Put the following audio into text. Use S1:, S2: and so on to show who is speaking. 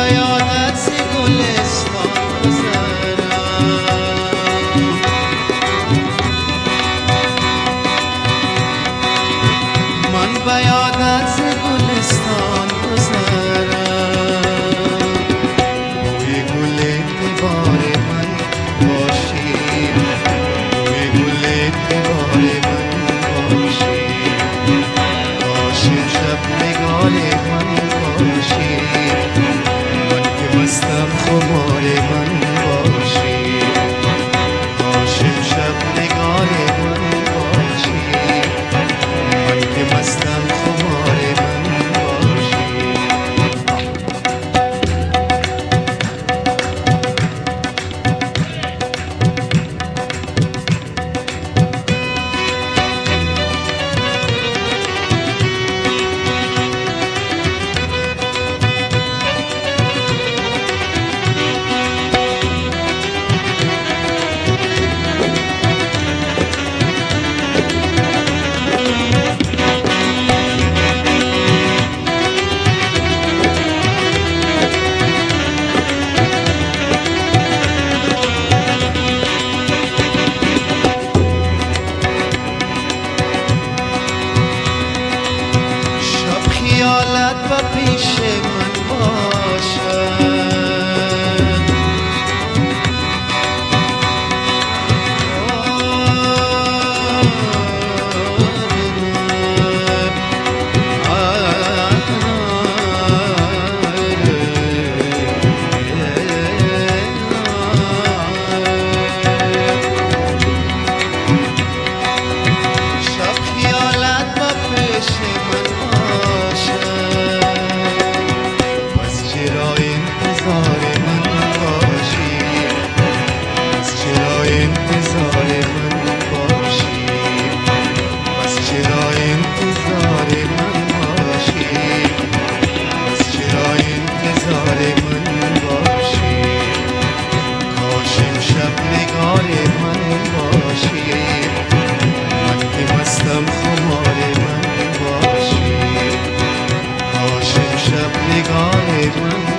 S1: یادت ز گلستان گذرم، من به یادت ز گلستان گذرم. بوی گل دیوار من باشی، بوی گل دیوار من باشی، کاشم شب نگار من باشی، من که مستم خمار من باشی، کاشم شب نگار من باشی، من که مستم خمار من باشی. خیالت و پیش من باشد، شب خیالت و پیش من بس چرا انتظار من باشی، بس چرا انتظار من باشی، بس چرا انتظار من باشی، بس چرا انتظار من باشی، کاشم شب نگار من باشی، من که مستم خمار من باشی، کاشم شب نگار من